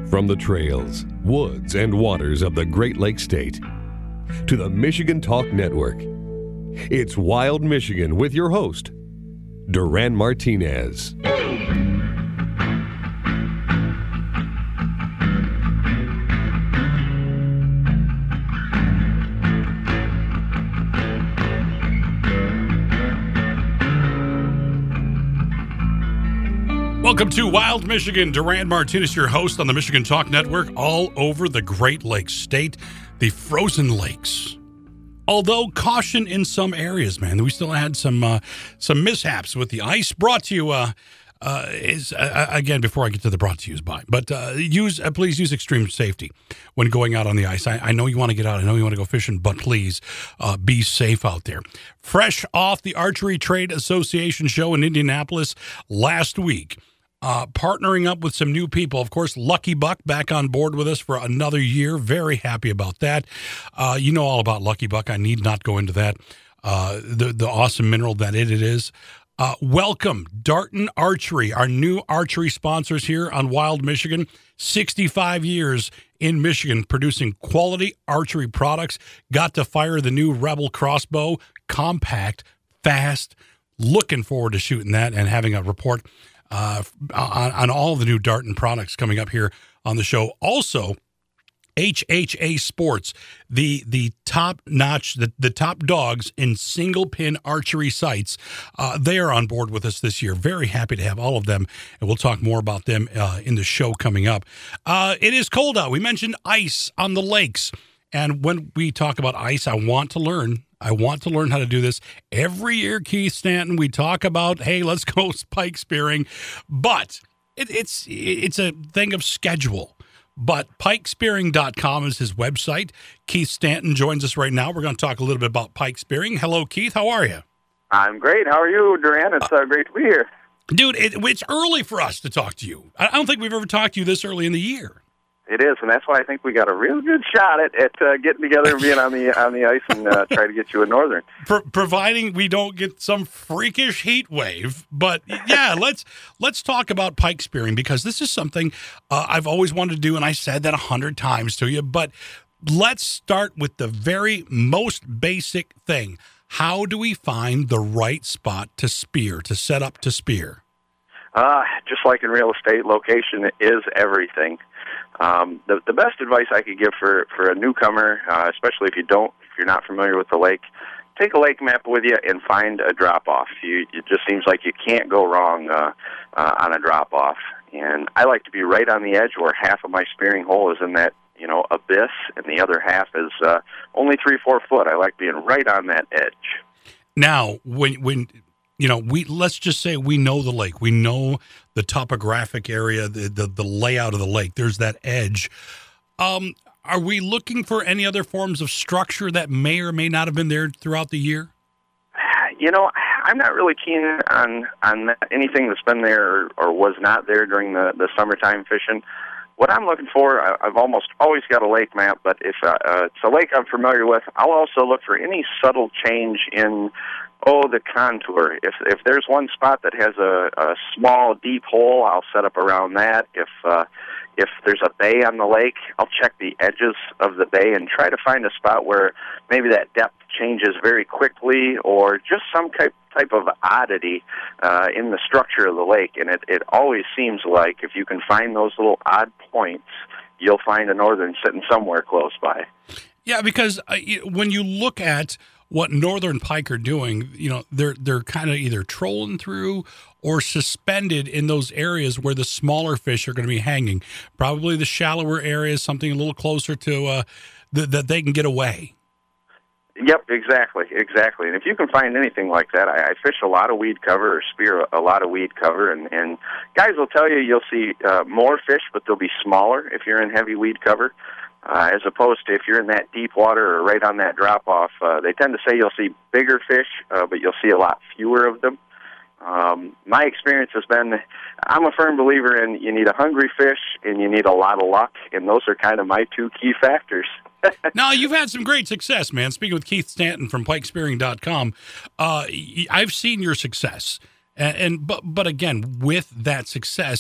From the trails, woods, and waters of the Great Lakes State to the Michigan Talk Network, it's Wild Michigan with your host, Duran Martinez. Welcome to Wild Michigan. Duran Martinez, your host on the Michigan Talk Network, all over the Great Lakes State, the frozen lakes. Although caution in some areas, man, we still had some mishaps with the ice. Brought to you again, before I get to the brought to yous by, but please use extreme safety when going out on the ice. I know you want to get out. I know you want to go fishing, but please be safe out there. Fresh off the Archery Trade Association show in Indianapolis last week. Partnering up with some new people. Of course, Lucky Buck back on board with us for another year. Very happy about that. You know all about Lucky Buck. I need not go into that. The awesome mineral that it is. Welcome, Darton Archery, our new archery sponsors here on Wild Michigan. 65 years in Michigan producing quality archery products. Got to fire the new Rebel crossbow. Compact, fast. Looking forward to shooting that and having a report on all the new Darton products coming up here on the show. Also, HHA Sports, the top notch, the top dogs in single pin archery sights. They are on board with us this year. Very happy to have all of them, and we'll talk more about them in the show coming up. It is cold out. We mentioned ice on the lakes, and when we talk about ice, I want to learn how to do this. Every year, Keith Stanton, we talk about, hey, let's go pike spearing, but it's a thing of schedule. But pikespearing.com is his website. Keith Stanton joins us right now. We're going to talk a little bit about pike spearing. Hello, Keith. How are you? I'm great. How are you, Duran? It's great to be here. Dude, it's early for us to talk to you. I don't think we've ever talked to you this early in the year. It is, and that's why I think we got a real good shot at getting together and being on the ice and try to get you a Northern. Providing we don't get some freakish heat wave. But yeah, let's talk about pike spearing, because this is something I've always wanted to do, and I said that 100 times to you. But let's start with the very most basic thing. How do we find the right spot to spear, to set up to spear? Just like in real estate, location is everything. The best advice I could give for a newcomer, especially if you're not familiar with the lake, take a lake map with you and find a drop-off. It just seems like you can't go wrong on a drop-off. And I like to be right on the edge where half of my spearing hole is in that abyss, and the other half is only 3-4 foot. I like being right on that edge. Now, when let's just say we know the lake. We know the topographic area, the layout of the lake. There's that edge. Are we looking for any other forms of structure that may or may not have been there throughout the year? I'm not really keen on anything that's been there or was not there during the summertime fishing. What I'm looking for, I've almost always got a lake map, but if it's a lake I'm familiar with, I'll also look for any subtle change in the contour. If there's one spot that has a small, deep hole, I'll set up around that. If there's a bay on the lake, I'll check the edges of the bay and try to find a spot where maybe that depth changes very quickly, or just some type of oddity in the structure of the lake. And it always seems like if you can find those little odd points, you'll find a Northern sitting somewhere close by. Yeah, because when you look at what Northern pike are doing, they're kind of either trolling through or suspended in those areas where the smaller fish are going to be hanging. Probably the shallower areas, something a little closer to that they can get away. Yep, exactly. And if you can find anything like that, I fish a lot of weed cover or spear a lot of weed cover, and guys will tell you'll see more fish, but they'll be smaller if you're in heavy weed cover. As opposed to if you're in that deep water or right on that drop-off, they tend to say you'll see bigger fish, but you'll see a lot fewer of them. My experience has been, I'm a firm believer in you need a hungry fish and you need a lot of luck, and those are kind of my two key factors. Now, you've had some great success, man. Speaking with Keith Stanton from pikespearing.com, I've seen your success. But again, with that success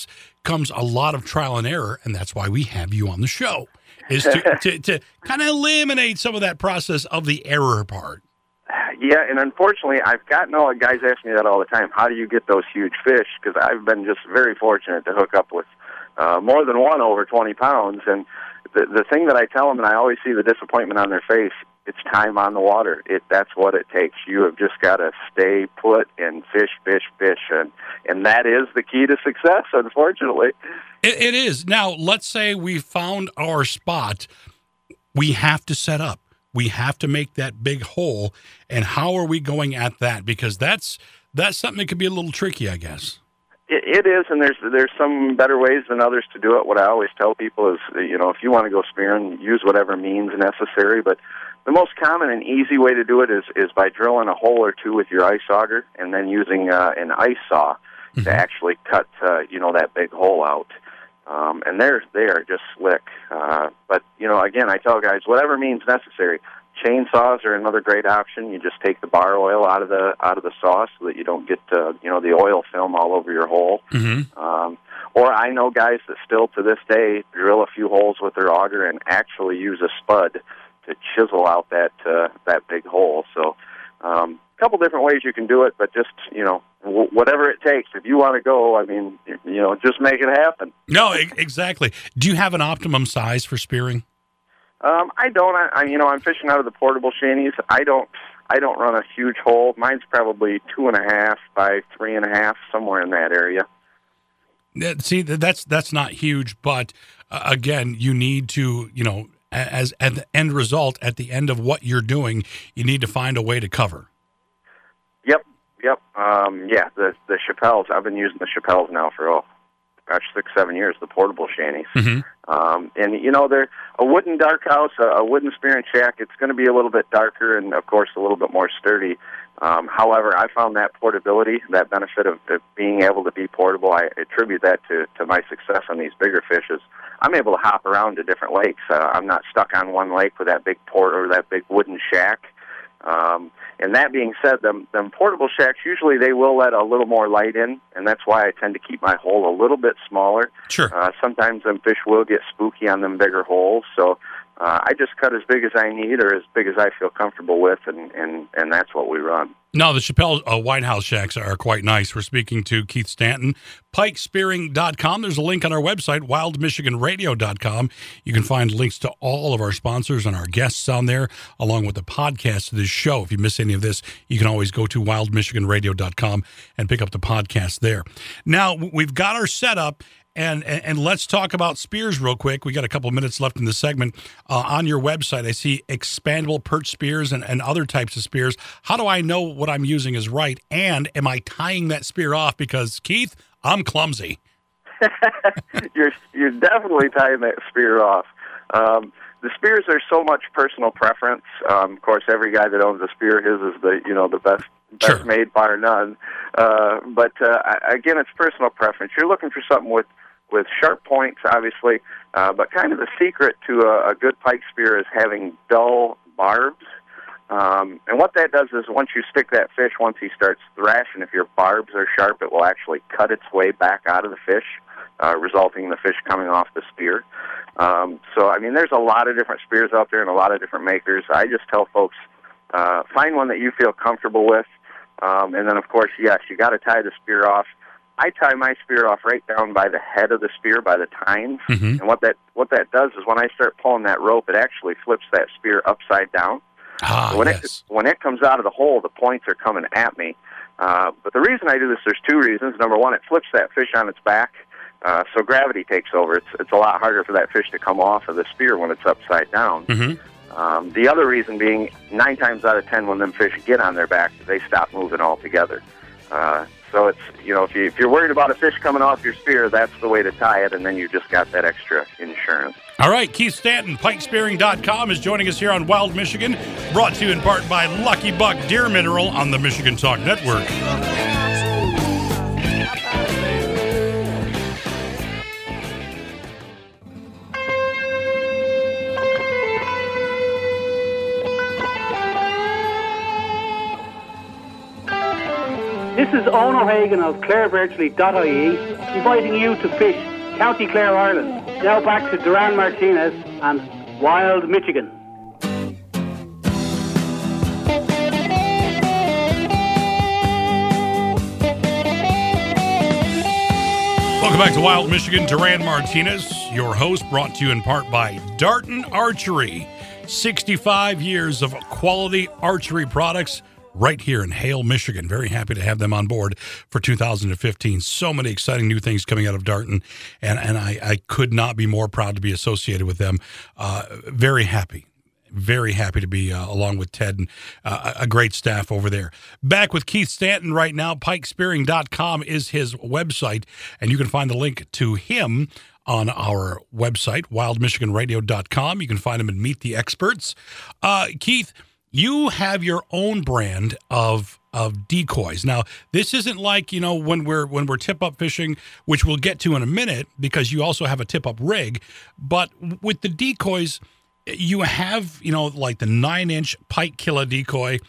comes a lot of trial and error, and that's why we have you on the show, is to kind of eliminate some of that process of the error part. Yeah, and unfortunately, I've gotten all guys ask me that all the time. How do you get those huge fish? Because I've been just very fortunate to hook up with more than one over 20 pounds. And the thing that I tell them, and I always see the disappointment on their face, it's time on the water. That's what it takes. You have just got to stay put and fish, and that is the key to success, unfortunately. It is. Now, let's say we found our spot. We have to set up. We have to make that big hole, and how are we going at that? Because that's something that could be a little tricky, I guess. It is, and there's some better ways than others to do it. What I always tell people is, if you want to go spearing, use whatever means necessary. But the most common and easy way to do it is by drilling a hole or two with your ice auger, and then using an ice saw to actually cut that big hole out. And they are just slick. But again, I tell guys, whatever means necessary. Chainsaws are another great option. You just take the bar oil out of the saw so that you don't get the oil film all over your hole. Mm-hmm. Or I know guys that still to this day drill a few holes with their auger and actually use a spud to chisel out that big hole. So a couple different ways you can do it, but just whatever it takes. If you want to go, just make it happen. No, exactly. Do you have an optimum size for spearing? I don't. I'm fishing out of the portable shanties. I don't run a huge hole. Mine's probably 2.5 by 3.5, somewhere in that area. See, that's not huge, but again, you need to, as at the end result, at the end of what you're doing, you need to find a way to cover. Yep. The Chappelles. I've been using the Chappelles now for 6-7 years. The portable shanties. Mm-hmm. And they're a wooden dark house, a wooden spearing shack. It's going to be a little bit darker and, of course, a little bit more sturdy. However, I found that portability, that benefit of being able to be portable, I attribute that to my success on these bigger fishes. I'm able to hop around to different lakes. I'm not stuck on one lake with that big port or that big wooden shack. And that being said, them portable shacks, usually they will let a little more light in, and that's why I tend to keep my hole a little bit smaller. Sure. Sometimes them fish will get spooky on them bigger holes, so I just cut as big as I need or as big as I feel comfortable with, and that's what we run. No, the Chappelle White House shacks are quite nice. We're speaking to Keith Stanton, pikespearing.com. There's a link on our website, wildmichiganradio.com. You can find links to all of our sponsors and our guests on there, along with the podcast of this show. If you miss any of this, you can always go to wildmichiganradio.com and pick up the podcast there. Now, we've got our setup. And let's talk about spears real quick. We got a couple of minutes left in the segment. On your website, I see expandable perch spears and other types of spears. How do I know what I'm using is right? And am I tying that spear off? Because, Keith, I'm clumsy. You're definitely tying that spear off. The spears are so much personal preference. Of course, every guy that owns a spear, his is the best Sure. made, bar none. But again, it's personal preference. You're looking for something with sharp points, obviously, but kind of the secret to a good pike spear is having dull barbs. And what that does is once you stick that fish, once he starts thrashing, if your barbs are sharp, it will actually cut its way back out of the fish, resulting in the fish coming off the spear. There's a lot of different spears out there and a lot of different makers. I just tell folks, find one that you feel comfortable with. And then, of course, yes, you got to tie the spear off. I tie my spear off right down by the head of the spear, by the tines. Mm-hmm. And what that does is when I start pulling that rope, it actually flips that spear upside down. When it comes out of the hole, the points are coming at me. But the reason I do this, there's two reasons. Number one, it flips that fish on its back, so gravity takes over. It's a lot harder for that fish to come off of the spear when it's upside down. Mm-hmm. The other reason being, 9 times out of 10, when them fish get on their back, they stop moving altogether. So it's, if you're worried about a fish coming off your spear, that's the way to tie it, and then you just got that extra insurance. All right, Keith Stanton, pikespearing.com, is joining us here on Wild Michigan, brought to you in part by Lucky Buck Deer Mineral on the Michigan Talk Network. This is Owen O'Hagan of ClareVirtually.ie inviting you to fish County Clare, Ireland. Now back to Duran Martinez and Wild Michigan. Welcome back to Wild Michigan. Duran Martinez, your host, brought to you in part by Darton Archery. 65 years of quality archery products right here in Hale, Michigan. Very happy to have them on board for 2015. So many exciting new things coming out of Darton, and I could not be more proud to be associated with them. Very happy to be along with Ted and a great staff over there. Back with Keith Stanton right now. Pikespearing.com is his website, and you can find the link to him on our website, wildmichiganradio.com. You can find him and Meet the Experts. Keith, you have your own brand of decoys. Now, this isn't like, when we're tip-up fishing, which we'll get to in a minute, because you also have a tip-up rig. But with the decoys, you have, like the 9-inch Pike Killer decoy.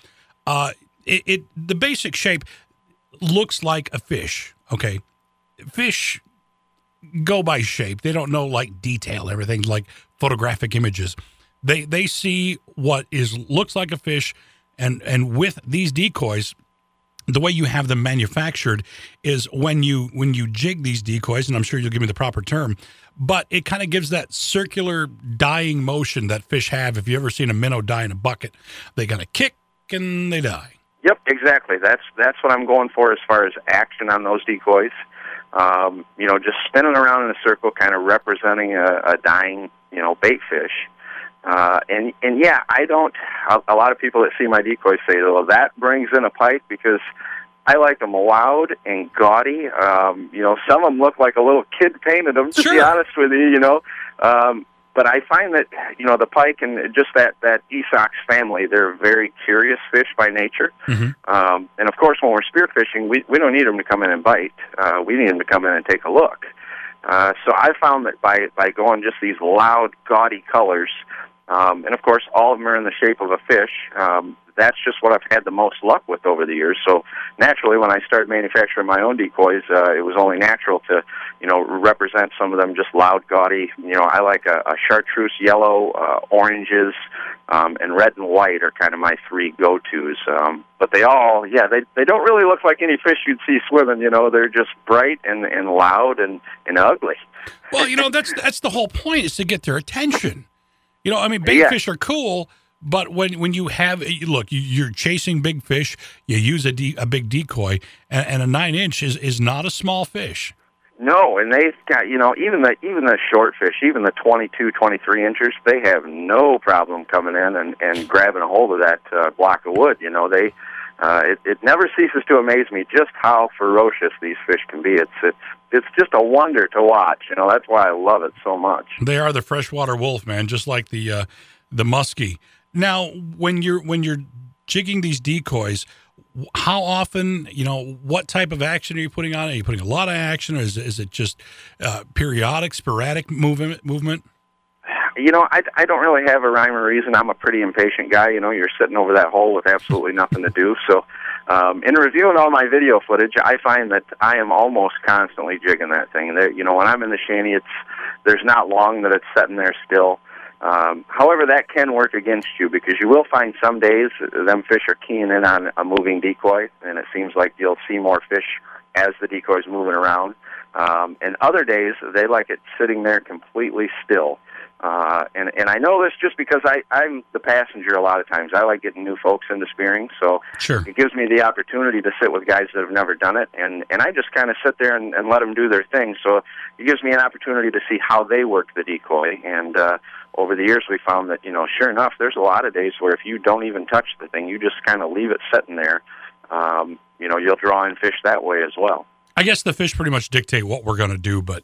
The basic shape looks like a fish. Okay, fish go by shape. They don't know like detail, everything like photographic images. They see what looks like a fish, and with these decoys, the way you have them manufactured is when you jig these decoys, and I'm sure you'll give me the proper term, but it kind of gives that circular dying motion that fish have. If you've ever seen a minnow die in a bucket, they got to kick and they die. Yep, exactly. That's what I'm going for as far as action on those decoys. Just spinning around in a circle, kind of representing a dying, bait fish. And yeah, a lot of people that see my decoys say, well, that brings in a pike, because I like them loud and gaudy. Some of them look like a little kid painted them, to be honest with you, But I find that, the pike and just that Esox family, they're very curious fish by nature. Mm-hmm. And of course, when we're spearfishing, we don't need them to come in and bite. We need them to come in and take a look. So I found that by going just these loud, gaudy colors, and of course, all of them are in the shape of a fish. That's just what I've had the most luck with over the years. So naturally, when I started manufacturing my own decoys, it was only natural to, represent some of them just loud, gaudy. I like a chartreuse yellow, oranges, and red and white are kind of my three go-tos. But they all, they don't really look like any fish you'd see swimming. They're just bright and loud and ugly. Well, that's the whole point, is to get their attention. Bait fish are cool, but when you have, you're chasing big fish, you use a big decoy, and a 9-inch is not a small fish. No, and they've got, even the short fish, even the 22, 23 inchers, they have no problem coming in and grabbing a hold of that block of wood. It never ceases to amaze me just how ferocious these fish can be. It's just a wonder to watch. That's why I love it so much. They are the freshwater wolf, man, just like the muskie. Now, when you're jigging these decoys, how often, what type of action are you putting on it? Are you putting a lot of action, or is it just periodic, sporadic movement? I don't really have a rhyme or reason. I'm a pretty impatient guy. You're sitting over that hole with absolutely nothing to do. So in reviewing all my video footage, I find that I am almost constantly jigging that thing. When I'm in the shanty, there's not long that it's sitting there still. However, that can work against you, because you will find some days them fish are keying in on a moving decoy, and it seems like you'll see more fish as the decoy's moving around. And other days, they like it sitting there completely still. And I know this just because I'm the passenger a lot of times. I like getting new folks into spearing, so It gives me the opportunity to sit with guys that have never done it, and I just kind of sit there and let them do their thing. So it gives me an opportunity to see how they work the decoy. And over the years, we found that, sure enough, there's a lot of days where if you don't even touch the thing, you just kind of leave it sitting there, you'll draw in fish that way as well. I guess the fish pretty much dictate what we're going to do, but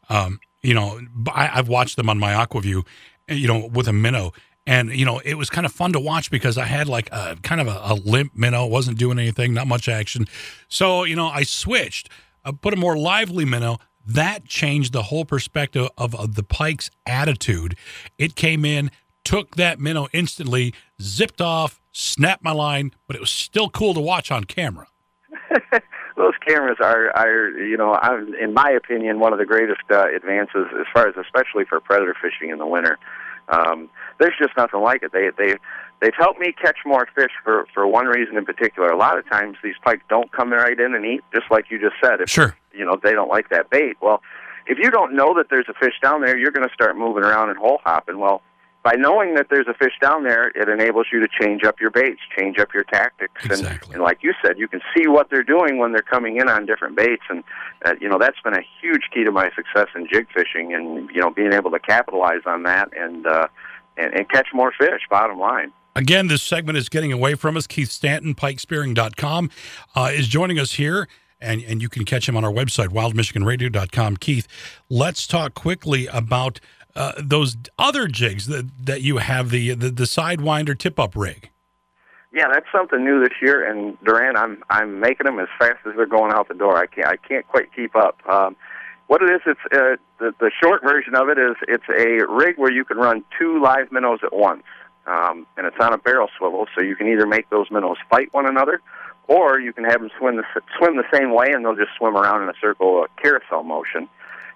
I've watched them on my AquaView, with a minnow, and it was kind of fun to watch, because I had like a kind of a limp minnow, wasn't doing anything, not much action. So I switched, put a more lively minnow. That changed the whole perspective of the pike's attitude. It came in, took that minnow instantly, zipped off, snapped my line, but it was still cool to watch on camera. those cameras are in my opinion, one of the greatest advances as far as, especially for predator fishing in the winter. There's just nothing like it. They've helped me catch more fish for one reason in particular. A lot of times these pike don't come right in and eat, just like you just said. If, Sure. They don't like that bait. Well, if you don't know that there's a fish down there, you're going to start moving around and hole hopping. Well, by knowing that there's a fish down there, it enables you to change up your baits, change up your tactics. Exactly. And like you said, you can see what they're doing when they're coming in on different baits. And, that's been a huge key to my success in jig fishing and, being able to capitalize on that and catch more fish, bottom line. Again, this segment is getting away from us. Keith Stanton, pikespearing.com, is joining us here. And you can catch him on our website, wildmichiganradio.com. Keith, let's talk quickly about those other jigs that you have, the Sidewinder tip-up rig. Yeah, that's something new this year, and Duran, I'm making them as fast as they're going out the door. I can't quite keep up. What it is, it's the short version of it is it's a rig where you can run 2 live minnows at once, and it's on a barrel swivel, so you can either make those minnows fight one another, or you can have them swim the same way, and they'll just swim around in a circle, a carousel motion.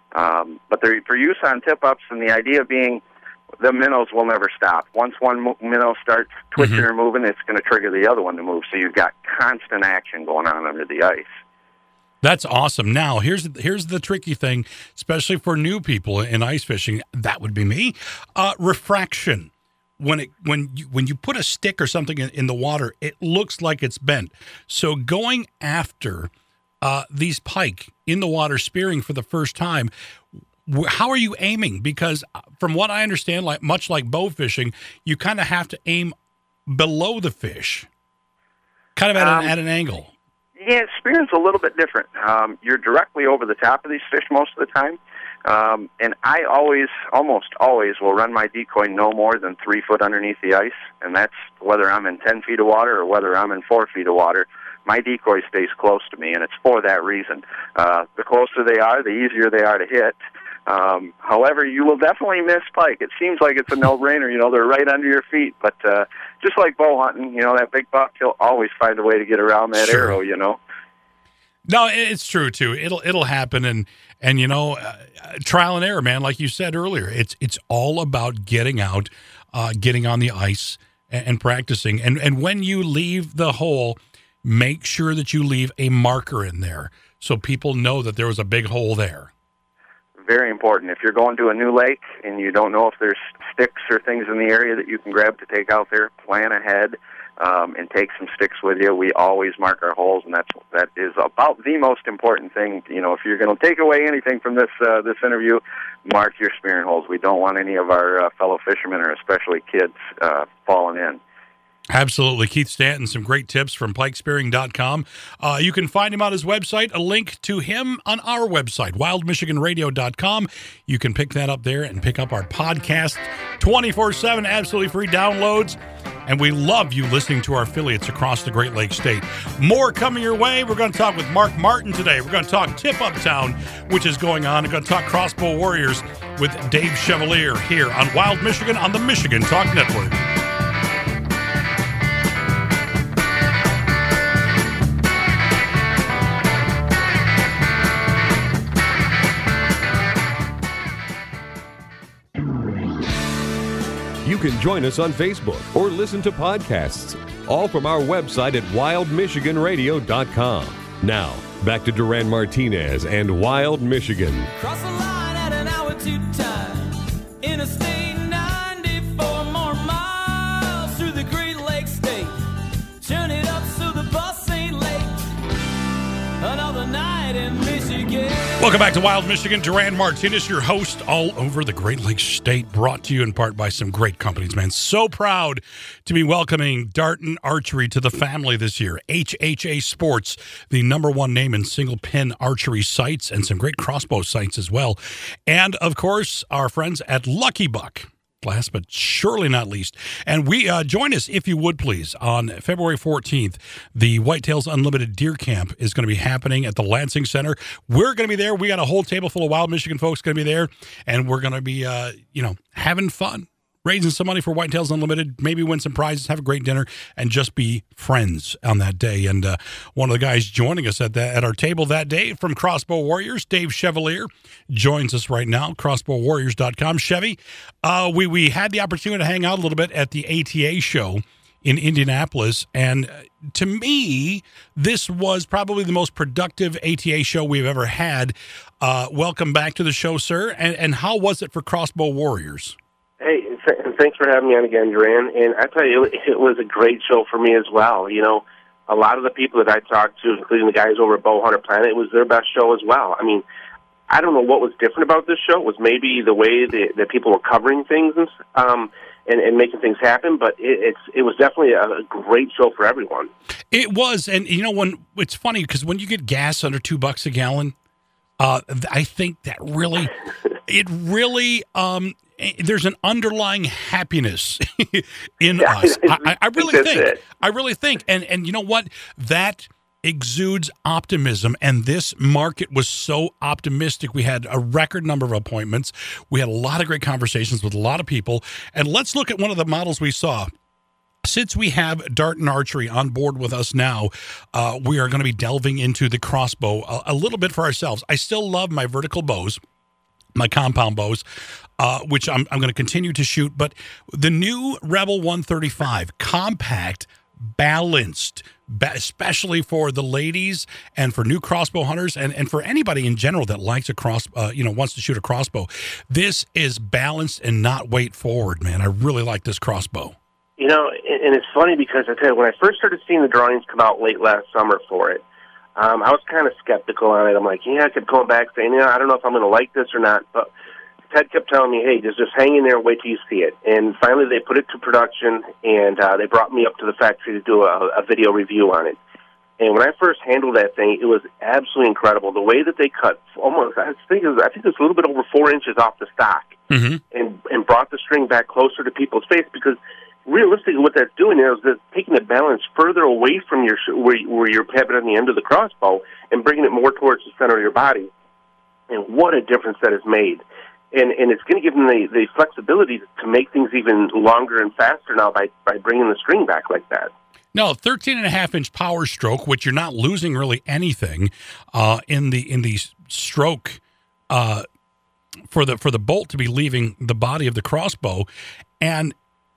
But they're for use on tip-ups, and the idea being the minnows will never stop. Once one minnow starts twitching or moving, it's going to trigger the other one to move. So you've got constant action going on under the ice. That's awesome. Now, here's the tricky thing, especially for new people in ice fishing. That would be me. Refraction. When you put a stick or something in the water, it looks like it's bent. So going after these pike in the water spearing for the first time, how are you aiming? Because from what I understand, much like bow fishing, you kind of have to aim below the fish, kind of at an angle. Yeah, spearing's a little bit different. You're directly over the top of these fish most of the time. And I almost always will run my decoy no more than 3 foot underneath the ice, and that's whether I'm in 10 feet of water or whether I'm in 4 feet of water. My decoy stays close to me, and it's for that reason. The closer they are, the easier they are to hit. However, you will definitely miss pike. It seems like it's a no-brainer. They're right under your feet, but just like bow hunting, that big buck, he'll always find a way to get around that arrow. No, it's true too. It'll happen, and trial and error, man. Like you said earlier, it's all about getting out, getting on the ice, and practicing. And when you leave the hole, make sure that you leave a marker in there so people know that there was a big hole there. Very important. If you're going to a new lake and you don't know if there's sticks or things in the area that you can grab to take out there, plan ahead and take some sticks with you. We always mark our holes, and that is about the most important thing. If you're going to take away anything from this interview, mark your spearing holes. We don't want any of our fellow fishermen, or especially kids, falling in. Absolutely. Keith Stanton, some great tips from pikespearing.com. You can find him on his website, a link to him on our website, wildmichiganradio.com. You can pick that up there and pick up our podcast 24/7, absolutely free downloads. And we love you listening to our affiliates across the Great Lakes State. More coming your way. We're going to talk with Mark Martin today. We're going to talk Tip Up Town, which is going on. We're going to talk Crossbow Warriors with Dave Chevalier here on Wild Michigan on the Michigan Talk Network. You can join us on Facebook or listen to podcasts, all from our website at wildmichiganradio.com. Now, back to Duran Martinez and Wild Michigan. Cross the line at an hour to time. Interstate 94 more miles through the Great Lakes State. Turn it up so the bus ain't late. Another night in Michigan. Welcome back to Wild Michigan. Duran Martinez, your host all over the Great Lakes State, brought to you in part by some great companies, man. So proud to be welcoming Darton Archery to the family this year. HHA Sports, the #1 name in single pin archery sights, and some great crossbow sights as well. And, of course, our friends at Lucky Buck. Last but surely not least. And we join us, if you would please, on February 14th. The Whitetails Unlimited Deer Camp is going to be happening at the Lansing Center. We're going to be there. We got a whole table full of Wild Michigan folks going to be there, and we're going to be, having fun, raising some money for Whitetails Unlimited, maybe win some prizes, have a great dinner, and just be friends on that day. And one of the guys joining us at our table that day from Crossbow Warriors, Dave Chevalier, joins us right now, crossbowwarriors.com. Chevy, we had the opportunity to hang out a little bit at the ATA show in Indianapolis, and to me, this was probably the most productive ATA show we've ever had. Welcome back to the show, sir. And how was it for Crossbow Warriors? Hey, thanks for having me on again, Duran. And I tell you, it was a great show for me as well. You know, a lot of the people that I talked to, including the guys over at Bowhunter Planet, it was their best show as well. I mean, I don't know what was different about this show. It was maybe the way that people were covering things and making things happen, but it was definitely a great show for everyone. It was, and you know, when it's funny because when you get gas under $2 a gallon, I think that really, there's an underlying happiness in us. I really think, and you know what, that exudes optimism, and this market was so optimistic. We had a record number of appointments. We had a lot of great conversations with a lot of people, and let's look at one of the models we saw. Since we have Dart and Archery on board with us now, we are going to be delving into the crossbow a little bit for ourselves. I still love my vertical bows, my compound bows, which I'm going to continue to shoot, but the new Rebel 135, compact, balanced, especially for the ladies and for new crossbow hunters and for anybody in general that likes a wants to shoot a crossbow. This is balanced and not weight forward, man. I really like this crossbow. You know, and it's funny because I tell you, when I first started seeing the drawings come out late last summer for it, I was kind of skeptical on it. I'm like, I kept going back saying, I don't know if I'm going to like this or not, but Ted kept telling me, hey, just hang in there and wait till you see it. And finally they put it to production, and they brought me up to the factory to do a video review on it. And when I first handled that thing, it was absolutely incredible. The way that they cut almost, I think it was a little bit over 4 inches off the stock, and brought the string back closer to people's face, because realistically what that's doing is that taking the balance further away from your where you're having on the end of the crossbow and bringing it more towards the center of your body. And what a difference that has made. And it's going to give them the flexibility to make things even longer and faster now by bringing the string back like that. No, 13.5-inch power stroke, which you're not losing really anything in the stroke for the bolt to be leaving the body of the crossbow, and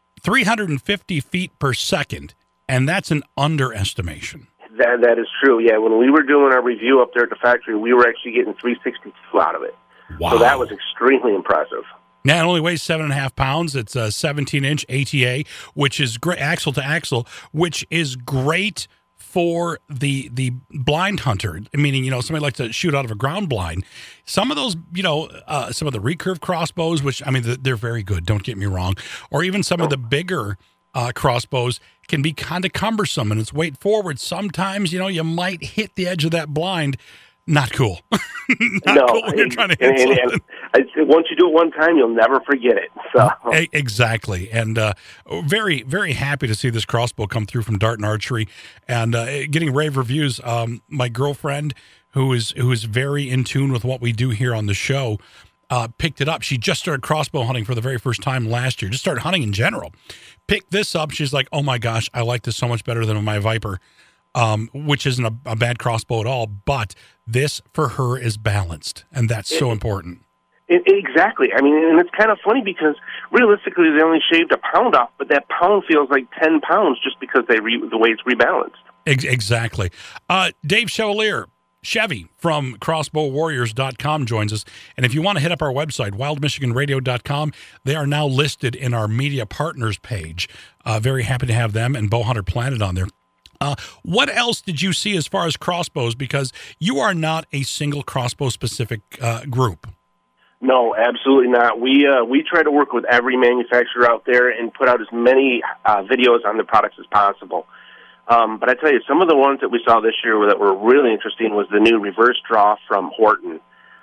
350 feet per second, and that's an underestimation. That is true. Yeah, when we were doing our review up there at the factory, we were actually getting 362 out of it. Wow. So that was extremely impressive. Now, it only weighs 7.5 pounds. It's a 17-inch ATA, which is great, axle to axle, which is great for the blind hunter, meaning, somebody likes to shoot out of a ground blind. Some of those, some of the recurve crossbows, which, they're very good, don't get me wrong, or even some of the bigger crossbows can be kind of cumbersome, and it's weight forward. Sometimes, you might hit the edge of that blind. Not cool. Not cool when you're trying to hit something. Once you do it one time, you'll never forget it. So exactly, and very, very happy to see this crossbow come through from Dart and Archery, and getting rave reviews. My girlfriend, who is very in tune with what we do here on the show, picked it up. She just started crossbow hunting for the very first time last year. Just started hunting in general. Picked this up. She's like, "Oh my gosh, I like this so much better than my Viper." Which isn't a bad crossbow at all, but this for her is balanced, and that's so important. Exactly. And it's kind of funny because realistically they only shaved a pound off, but that pound feels like 10 pounds just because the way it's rebalanced. Exactly. Dave Chevalier, Chevy from CrossbowWarriors.com joins us, and if you want to hit up our website, WildMichiganRadio.com, they are now listed in our media partners page. Very happy to have them and Bowhunter Planet on there. What else did you see as far as crossbows? Because you are not a single crossbow-specific group. No, absolutely not. We try to work with every manufacturer out there and put out as many videos on the products as possible. But I tell you, some of the ones that we saw this year that were really interesting was the new reverse draw from Horton.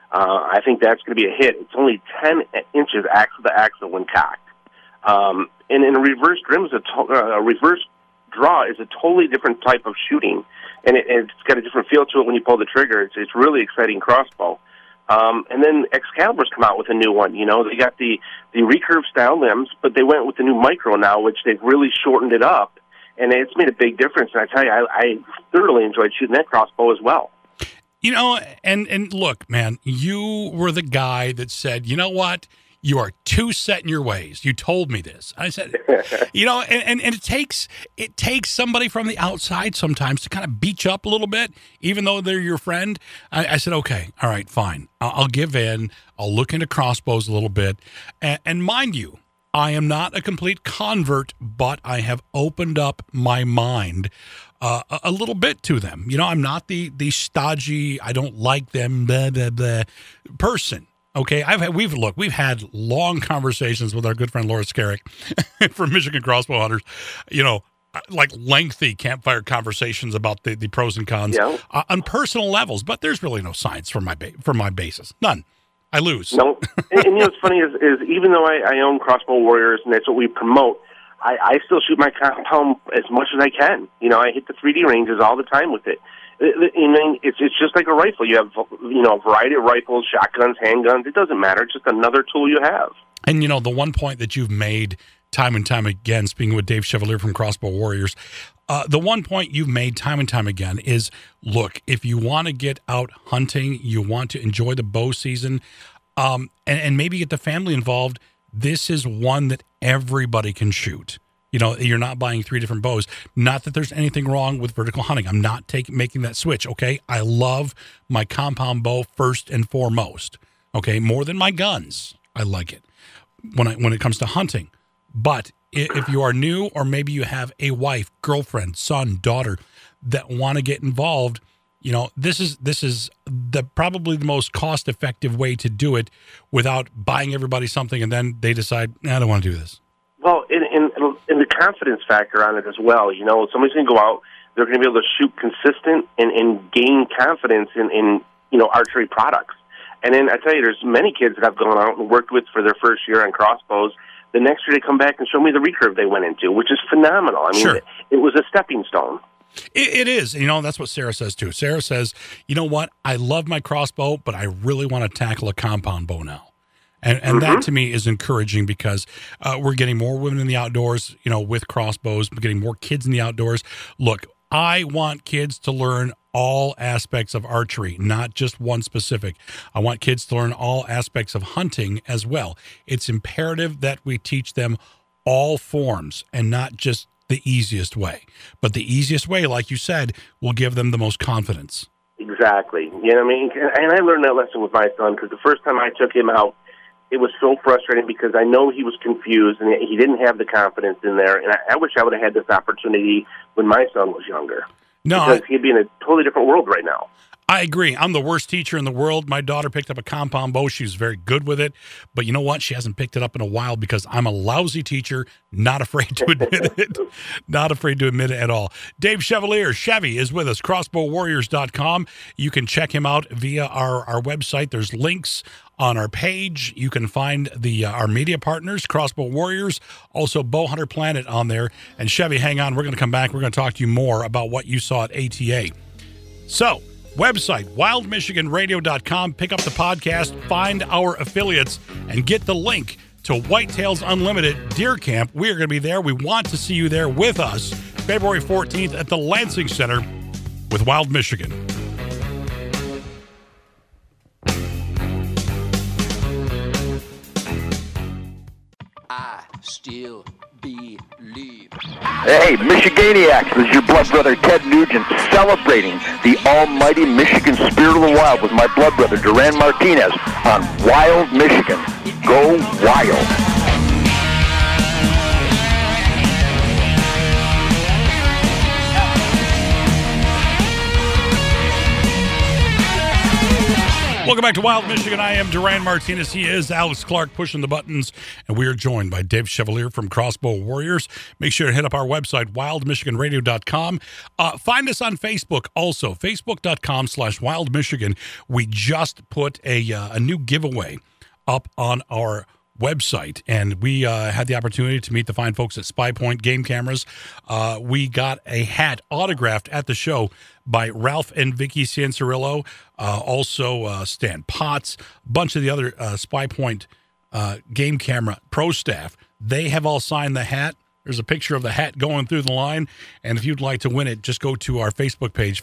I think that's going to be a hit. It's only 10 inches axle to axle when cocked. And in a reverse trim is a reverse draw is a totally different type of shooting, and it's got a different feel to it when you pull the trigger. It's really exciting crossbow. And then Excalibur's come out with a new one. You know, they got the recurve style limbs, but they went with the new micro now, which they've really shortened it up, and it's made a big difference. And I tell you, I thoroughly enjoyed shooting that crossbow as well. You know, and look, man, you were the guy that said, you know what? You are too set in your ways. You told me this. I said, you know, and it takes somebody from the outside sometimes to kind of beat you up a little bit, even though they're your friend. I said, okay, all right, fine. I'll give in. I'll look into crossbows a little bit. And mind you, I am not a complete convert, but I have opened up my mind a little bit to them. You know, I'm not the stodgy, I don't like them, blah, blah, blah person. Okay, we've had long conversations with our good friend Laura Skerrick from Michigan Crossbow Hunters, you know, like lengthy campfire conversations about the pros and cons on personal levels, but there's really no science for my basis. None. I lose. No. And you know what's funny is even though I own Crossbow Warriors and that's what we promote, I still shoot my compound as much as I can. You know, I hit the 3D ranges all the time with it. I mean, it's just like a rifle. You have, you know, a variety of rifles, shotguns, handguns. It doesn't matter. It's just another tool you have. And, you know, the one point that you've made time and time again, speaking with Dave Chevalier from Crossbow Warriors, the one point you've made time and time again is, look, if you want to get out hunting, you want to enjoy the bow season, and maybe get the family involved, this is one that everybody can shoot. You know, you're not buying 3 different bows. Not that there's anything wrong with vertical hunting. I'm not making that switch, okay? I love my compound bow first and foremost, okay? More than my guns. I like it when it comes to hunting. But if you are new, or maybe you have a wife, girlfriend, son, daughter that want to get involved, you know, this is probably the most cost-effective way to do it without buying everybody something and then they decide, I don't want to do this. Well, and the confidence factor on it as well. You know, somebody's going to go out, they're going to be able to shoot consistent and gain confidence in you know, archery products. And then I tell you, there's many kids that I've gone out and worked with for their first year on crossbows. The next year they come back and show me the recurve they went into, which is phenomenal. I mean, sure. It was a stepping stone. It is. You know, that's what Sarah says, too. Sarah says, you know what? I love my crossbow, but I really want to tackle a compound bow now. And that, to me, is encouraging because we're getting more women in the outdoors, you know, with crossbows. We're getting more kids in the outdoors. Look, I want kids to learn all aspects of archery, not just one specific. I want kids to learn all aspects of hunting as well. It's imperative that we teach them all forms and not just the easiest way. But the easiest way, like you said, will give them the most confidence. Exactly. You know what I mean? And I learned that lesson with my son because the first time I took him out, it was so frustrating because I know he was confused and he didn't have the confidence in there. And I wish I would have had this opportunity when my son was younger. No, because he'd be in a totally different world right now. I agree. I'm the worst teacher in the world. My daughter picked up a compound bow. She was very good with it. But you know what? She hasn't picked it up in a while because I'm a lousy teacher, not afraid to admit it. Not afraid to admit it at all. Dave Chevalier, Chevy, is with us, crossbowwarriors.com. You can check him out via our website. There's links on our page. You can find our media partners, Crossbow Warriors, also Bowhunter Planet on there. And Chevy, hang on. We're going to come back. We're going to talk to you more about what you saw at ATA. So, website, wildmichiganradio.com. Pick up the podcast, find our affiliates, and get the link to Whitetails Unlimited Deer Camp. We are going to be there. We want to see you there with us February 14th at the Lansing Center with Wild Michigan. I still believe. Hey, Michiganiacs, this is your blood brother Ted Nugent celebrating the almighty Michigan spirit of the wild with my blood brother Duran Martinez on Wild Michigan. Go Wild. Welcome back to Wild Michigan. I am Duran Martinez. He is Alex Clark pushing the buttons, and we are joined by Dave Chevalier from Crossbow Warriors. Make sure to hit up our website, wildmichiganradio.com. Find us on Facebook also, facebook.com/wildmichigan. We just put a new giveaway up on our website, and we had the opportunity to meet the fine folks at Spy Point Game Cameras. We got a hat autographed at the show by Ralph and Vicky Cianciarillo, also Stan Potts, a bunch of the other Spy Point game camera pro staff. They have all signed the hat. There's a picture of the hat going through the line, and if you'd like to win it, just go to our Facebook page,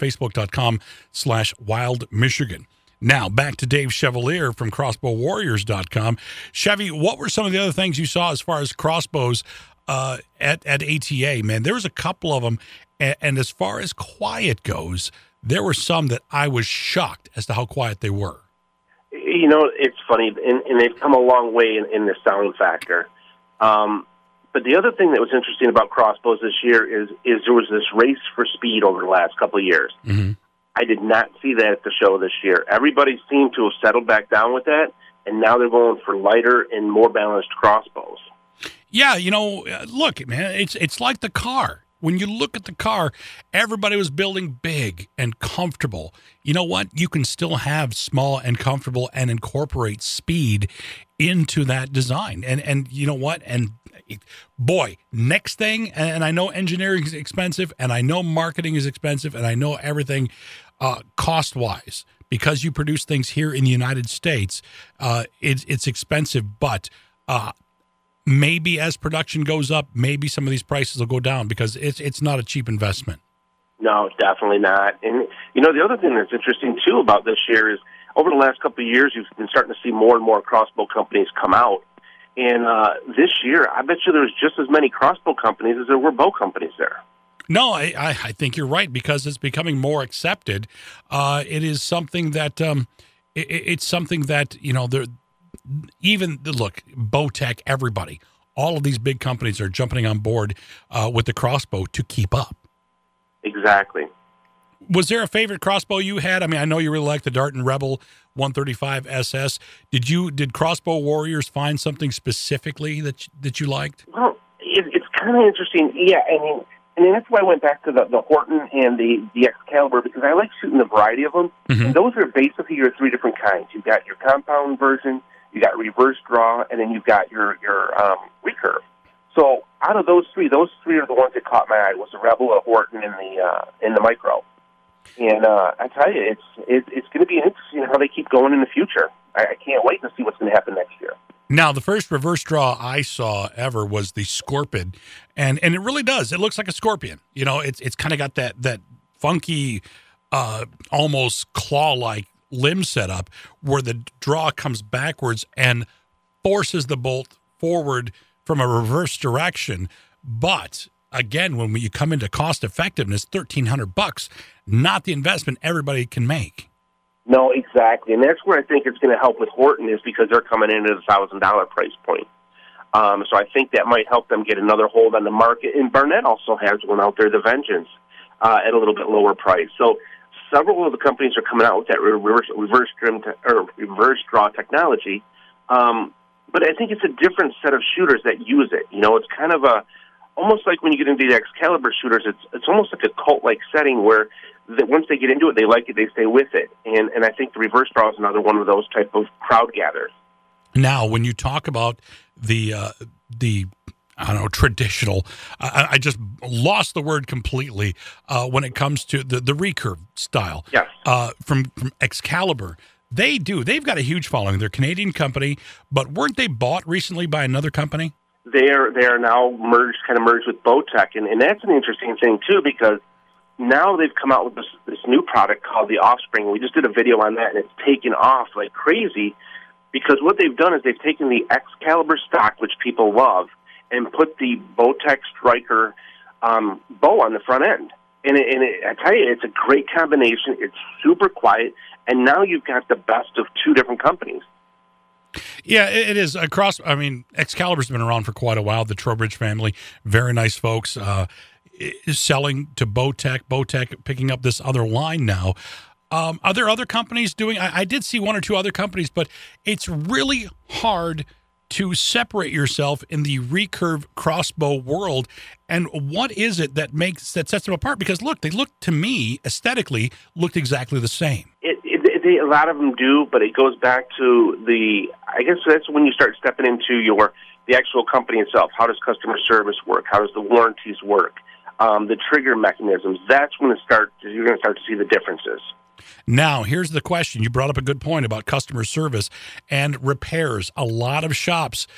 facebook.com/wildmichigan. Now, back to Dave Chevalier from CrossbowWarriors.com. Chevy, what were some of the other things you saw as far as crossbows at ATA? Man, there was a couple of them, and as far as quiet goes, there were some that I was shocked as to how quiet they were. You know, it's funny, and they've come a long way in the sound factor. But the other thing that was interesting about crossbows this year is there was this race for speed over the last couple of years. Mm-hmm. I did not see that at the show this year. Everybody seemed to have settled back down with that, and now they're going for lighter and more balanced crossbows. Yeah, you know, look, man, it's like the car. When you look at the car, everybody was building big and comfortable. You know what? You can still have small and comfortable and incorporate speed into that design. And you know what? And boy, next thing, and I know engineering is expensive, and I know marketing is expensive, and I know everything cost-wise, because you produce things here in the United States, it's expensive, but maybe as production goes up, maybe some of these prices will go down, because it's not a cheap investment. No, definitely not. And, you know, the other thing that's interesting, too, about this year is over the last couple of years, you've been starting to see more and more crossbow companies come out. And this year, I bet you there's just as many crossbow companies as there were bow companies there. No, I think you're right, because it's becoming more accepted. It is something that it's something that, you know, look, Bowtech, everybody, all of these big companies are jumping on board with the crossbow to keep up. Exactly. Was there a favorite crossbow you had? I mean, I know you really like the Dart and Rebel 135 SS. Did Crossbow Warriors find something specifically that you liked? Well, it's kind of interesting. Yeah, I mean, that's why I went back to the Horton and the Excalibur, because I like shooting a variety of them. Mm-hmm. And those are basically your three different kinds. You've got your compound version, you got reverse draw, and then you've got your recurve. So out of those three are the ones that caught my eye. Was the Rebel, the Horton, and the Micro. And I tell you, it's going to be interesting how they keep going in the future. I can't wait to see what's going to happen next year. Now, the first reverse draw I saw ever was the Scorpion, and it really does. It looks like a scorpion. You know, it's kind of got that funky, almost claw-like limb setup where the draw comes backwards and forces the bolt forward from a reverse direction. But again, when you come into cost effectiveness, $1,300, not the investment everybody can make. No, exactly. And that's where I think it's going to help with Horton, is because they're coming in at a $1,000 price point. So I think that might help them get another hold on the market. And Barnett also has one out there, the Vengeance, at a little bit lower price. So several of the companies are coming out with that reverse draw technology. But I think it's a different set of shooters that use it. You know, it's kind of almost like when you get into the Excalibur shooters, it's almost like a cult-like setting where once they get into it, they like it, they stay with it. And I think the reverse draw is another one of those type of crowd gatherers. Now, when you talk about the I don't know, traditional, I just lost the word completely when it comes to the recurve style. Yes. From Excalibur. They've got a huge following. They're a Canadian company, but weren't they bought recently by another company? They are now merged with Bowtech, and that's an interesting thing too, because now they've come out with this new product called the Offspring. We just did a video on that, and it's taken off like crazy, because what they've done is they've taken the Excalibur stock, which people love, and put the Bowtech Striker bow on the front end. And I tell you, it's a great combination. It's super quiet, and now you've got the best of two different companies. Yeah, it is. Excalibur's been around for quite a while. The Trowbridge family, very nice folks, is selling to Bowtech picking up this other line now. Are there other companies doing? I did see one or two other companies, but it's really hard to separate yourself in the recurve crossbow world. And what is it that sets them apart? Because look, they look to me aesthetically looked exactly the same. a lot of them do, but it goes back to I guess that's when you start stepping into the actual company itself. How does customer service work? How does the warranties work? The trigger mechanisms. That's when you're going to start to see the differences. Now, here's the question. You brought up a good point about customer service and repairs. A lot of shops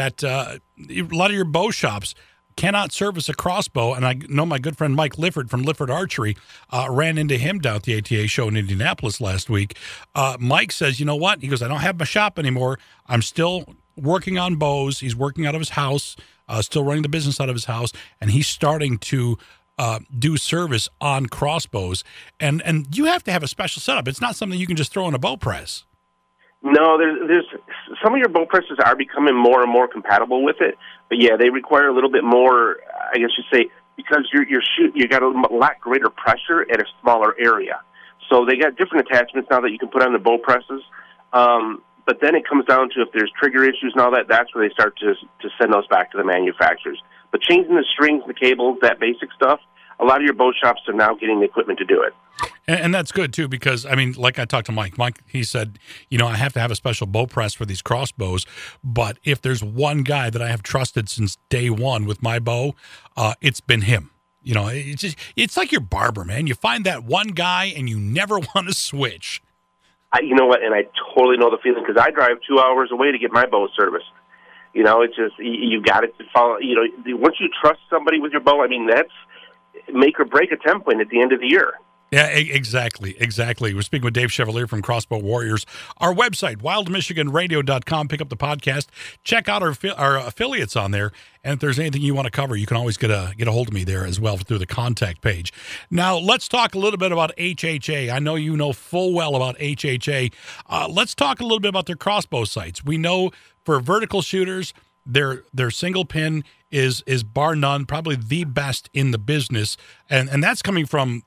a lot of your bow shops cannot service a crossbow, and I know my good friend Mike Lifford from Lifford Archery ran into him down at the ATA show in Indianapolis last week. Mike says, you know what? He goes, I don't have my shop anymore. I'm still working on bows. He's working out of his house, still running the business out of his house, and he's starting to do service on crossbows. And you have to have a special setup. It's not something you can just throw in a bow press. No, there's some of your bow presses are becoming more and more compatible with it, but yeah, they require a little bit more. I guess you say because you got a lot greater pressure at a smaller area, so they got different attachments now that you can put on the bow presses. But then it comes down to if there's trigger issues and all that. That's where they start to send those back to the manufacturers. But changing the strings, the cables, that basic stuff, a lot of your bow shops are now getting the equipment to do it. And that's good, too, because, I mean, like I talked to Mike. Mike, he said, I have to have a special bow press for these crossbows, but if there's one guy that I have trusted since day one with my bow, it's been him. It's like your barber, man. You find that one guy and you never want to switch. You know what, and I totally know the feeling because I drive 2 hours away to get my bow serviced. It's just, you got to follow, once you trust somebody with your bow, I mean, that's make or break a template at the end of the year. Yeah, exactly. We're speaking with Dave Chevalier from Crossbow Warriors. Our website, wildmichiganradio.com. Pick up the podcast. Check out our affiliates on there. And if there's anything you want to cover, you can always get a hold of me there as well through the contact page. Now, let's talk a little bit about HHA. I know you know full well about HHA. Let's talk a little bit about their crossbow sights. We know for vertical shooters, their single pin is bar none, probably the best in the business. And that's coming from,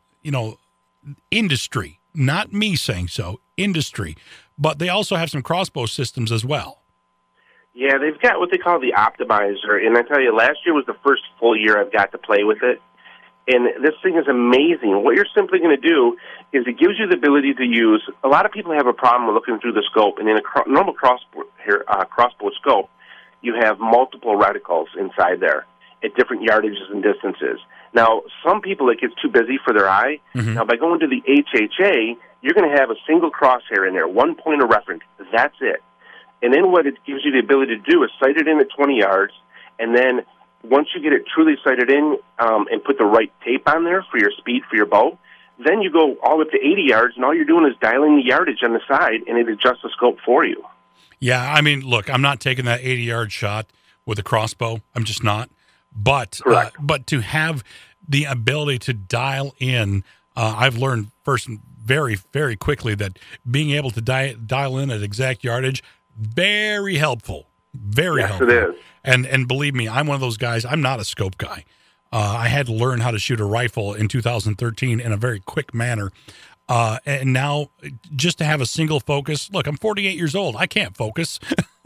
industry, not me saying so, industry. But they also have some crossbow systems as well. Yeah, they've got what they call the Optimizer. And I tell you, last year was the first full year I've got to play with it. And this thing is amazing. What you're simply going to do is it gives you the ability to use, a lot of people have a problem with looking through the scope. And in a normal crossbow scope, you have multiple reticles inside there at different yardages and distances. Now, some people, it gets too busy for their eye. Mm-hmm. Now, by going to the HHA, you're going to have a single crosshair in there, one point of reference. That's it. And then what it gives you the ability to do is sight it in at 20 yards, and then once you get it truly sighted in and put the right tape on there for your speed for your bow, then you go all up to 80 yards, and all you're doing is dialing the yardage on the side, and it adjusts the scope for you. Yeah, I mean, look, I'm not taking that 80-yard shot with a crossbow. I'm just not. But to have the ability to dial in, I've learned first very, very quickly that being able to dial in at exact yardage, very helpful. Very helpful. Yes, it is. And believe me, I'm one of those guys. I'm not a scope guy. I had to learn how to shoot a rifle in 2013 in a very quick manner. And now just to have a single focus, look, I'm 48 years old. I can't focus.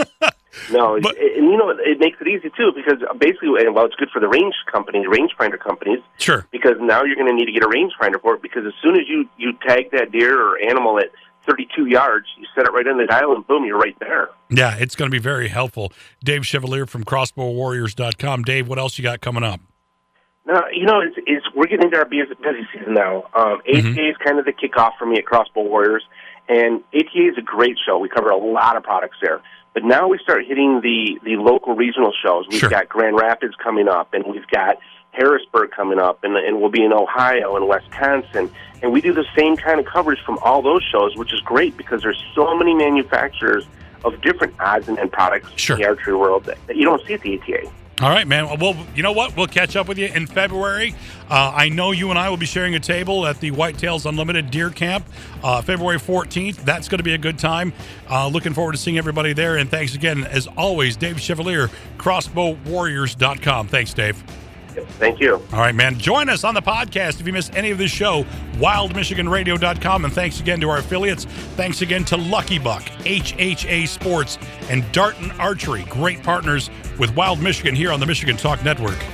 No, but, and it makes it easy too because basically, it's good for the rangefinder companies. Sure. Because now you're going to need to get a rangefinder for it because as soon as you tag that deer or animal at 32 yards, you set it right in the dial and boom, you're right there. Yeah, it's going to be very helpful. Dave Chevalier from CrossbowWarriors.com. Dave, what else you got coming up? No, we're getting into our busy season now. ATA is kind of the kickoff for me at Crossbow Warriors, and ATA is a great show. We cover a lot of products there. But now we start hitting the local regional shows. We've got Grand Rapids coming up, and we've got Harrisburg coming up, and we'll be in Ohio and Wisconsin. And we do the same kind of coverage from all those shows, which is great because there's so many manufacturers of different odds and end products in the archery world that you don't see at the ATA. All right, man. Well, you know what? We'll catch up with you in February. I know you and I will be sharing a table at the Whitetails Unlimited Deer Camp, February 14th. That's going to be a good time. Looking forward to seeing everybody there. And thanks again, as always, Dave Chevalier, CrossbowWarriors.com. Thanks, Dave. Thank you. All right, man. Join us on the podcast if you missed any of this show, wildmichiganradio.com. And thanks again to our affiliates. Thanks again to Lucky Buck, HHA Sports, and Darton Archery. Great partners with Wild Michigan here on the Michigan Talk Network.